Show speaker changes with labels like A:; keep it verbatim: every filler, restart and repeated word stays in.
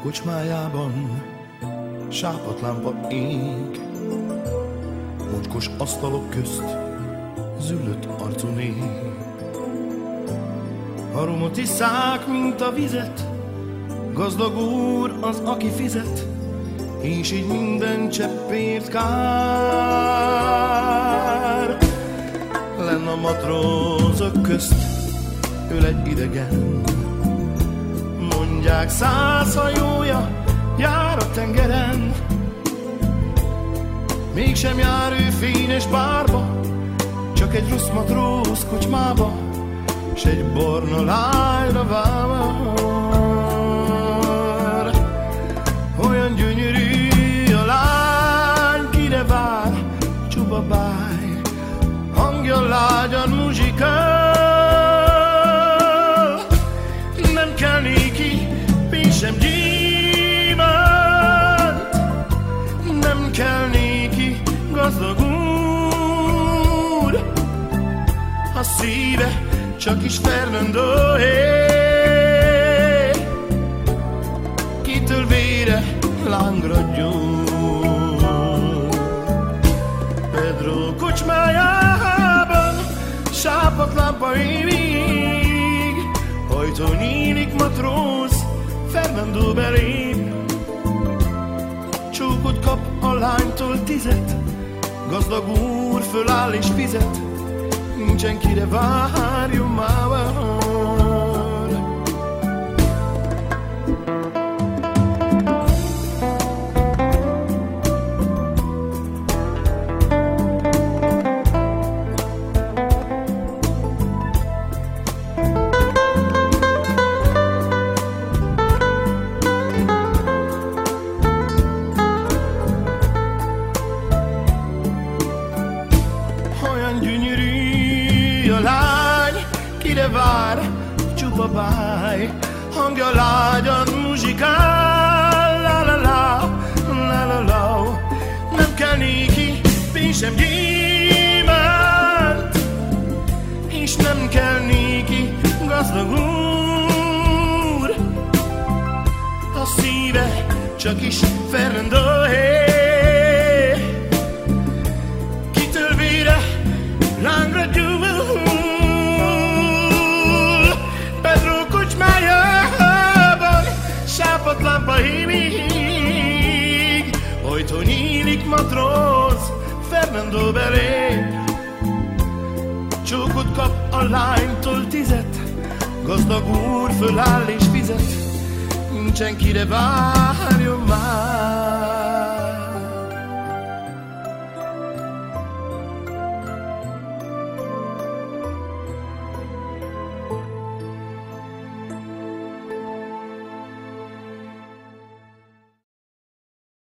A: kocsmájában sápatlámpa ég, mocskos asztalok közt züllött arcú nép. A rumot isszák, mint a vizet, gazdag úr az, aki fizet, és így minden cseppért kár. Lenn a matrózok közt ül egy idegen, mondják száz hajója jár a tengeren. Mégsem jár ő fényes bárba, csak egy rossz matróz kocsmába, s egy barna lányra vár. Olyan gyönyörű a lány, kire vár, csupa báj, hangja lágyan muzsikál. Nem kell néki pénz sem gyémánt, nem kell néki gazdag úr, a szíve csak is Fernandóé, kitől vére lángra gyúl. Pedro kocsmájában sápatlámpa évig, hajtó nyílik matróz, Fernando belép. Csókot kap a lánytól tizet, gazdag úr föláll és fizet, nincsen kire várjon már. Olyan gyönyörű a lány, kire vár, csupa báj, hangja lágyan muzsikál. La la la, la la la. Nem kell néki pénz sem gyémánt, és nem kell néki gazdag úr, a szíve csak is Fernandóé, kitől vére lángra gyúl. Pedro kocsmájában sápatlámpa hímig, ajtó nyílik matróz, Fernando belép. Csókot kap a lánytól tizet, gazdag úr föláll és fizet, nincsen kire várjon már.